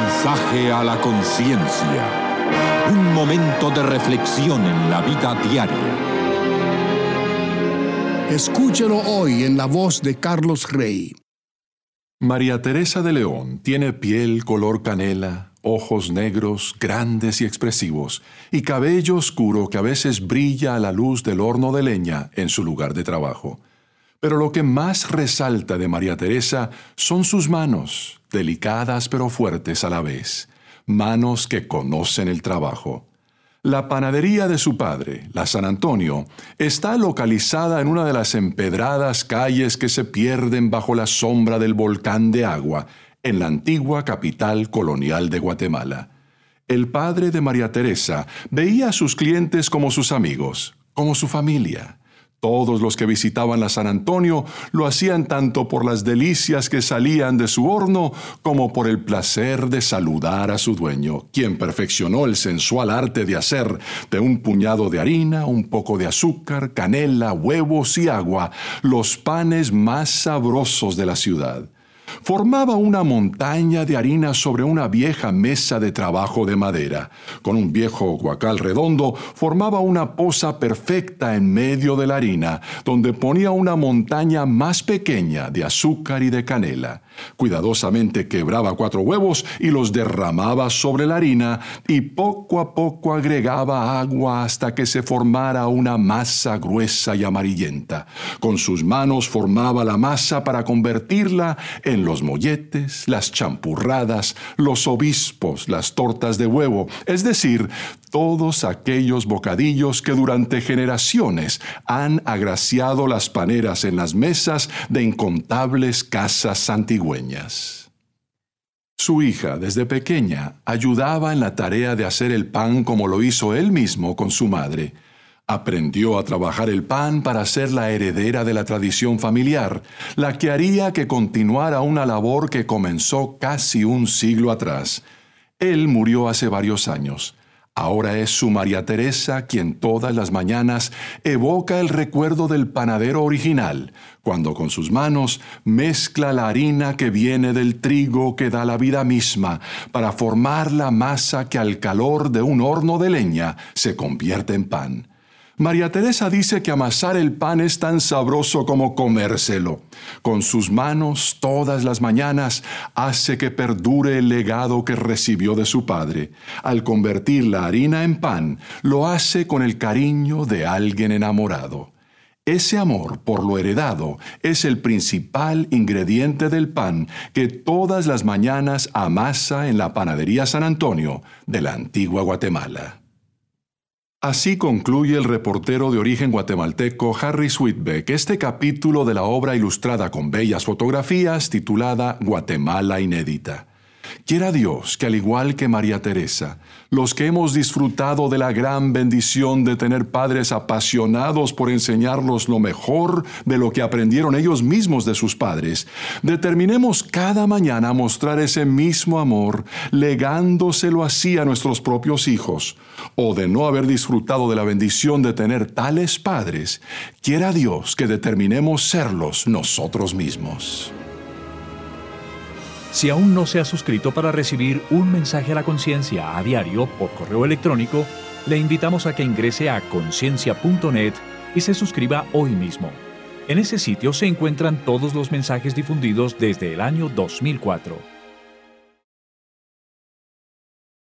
Mensaje a la conciencia. Un momento de reflexión en la vida diaria. Escúchelo hoy en la voz de Carlos Rey. María Teresa de León tiene piel color canela, ojos negros, grandes y expresivos, y cabello oscuro que a veces brilla a la luz del horno de leña en su lugar de trabajo. Pero lo que más resalta de María Teresa son sus manos, delicadas pero fuertes a la vez, manos que conocen el trabajo. La panadería de su padre, la San Antonio, está localizada en una de las empedradas calles que se pierden bajo la sombra del volcán de agua, en la antigua capital colonial de Guatemala. El padre de María Teresa veía a sus clientes como sus amigos, como su familia. Todos los que visitaban la San Antonio lo hacían tanto por las delicias que salían de su horno como por el placer de saludar a su dueño, quien perfeccionó el sensual arte de hacer de un puñado de harina, un poco de azúcar, canela, huevos y agua los panes más sabrosos de la ciudad. Formaba una montaña de harina sobre una vieja mesa de trabajo de madera. Con un viejo guacal redondo, formaba una poza perfecta en medio de la harina, donde ponía una montaña más pequeña de azúcar y de canela. Cuidadosamente quebraba 4 huevos y los derramaba sobre la harina, y poco a poco agregaba agua hasta que se formara una masa gruesa y amarillenta. Con sus manos formaba la masa para convertirla en los molletes, las champurradas, los obispos, las tortas de huevo, es decir, todos aquellos bocadillos que durante generaciones han agraciado las paneras en las mesas de incontables casas santigüeñas. Su hija, desde pequeña, ayudaba en la tarea de hacer el pan como lo hizo él mismo con su madre. Aprendió a trabajar el pan para ser la heredera de la tradición familiar, la que haría que continuara una labor que comenzó casi un siglo atrás. Él murió hace varios años. Ahora es su María Teresa quien todas las mañanas evoca el recuerdo del panadero original, cuando con sus manos mezcla la harina que viene del trigo que da la vida misma para formar la masa que al calor de un horno de leña se convierte en pan. María Teresa dice que amasar el pan es tan sabroso como comérselo. Con sus manos, todas las mañanas, hace que perdure el legado que recibió de su padre. Al convertir la harina en pan, lo hace con el cariño de alguien enamorado. Ese amor por lo heredado es el principal ingrediente del pan que todas las mañanas amasa en la panadería San Antonio de la antigua Guatemala. Así concluye el reportero de origen guatemalteco Harry Sweetbeck este capítulo de la obra ilustrada con bellas fotografías titulada Guatemala Inédita. Quiera Dios que, al igual que María Teresa, los que hemos disfrutado de la gran bendición de tener padres apasionados por enseñarnos lo mejor de lo que aprendieron ellos mismos de sus padres, determinemos cada mañana mostrar ese mismo amor, legándoselo así a nuestros propios hijos. O de no haber disfrutado de la bendición de tener tales padres, quiera Dios que determinemos serlos nosotros mismos. Si aún no se ha suscrito para recibir un mensaje a la conciencia a diario por correo electrónico, le invitamos a que ingrese a conciencia.net y se suscriba hoy mismo. En ese sitio se encuentran todos los mensajes difundidos desde el año 2004.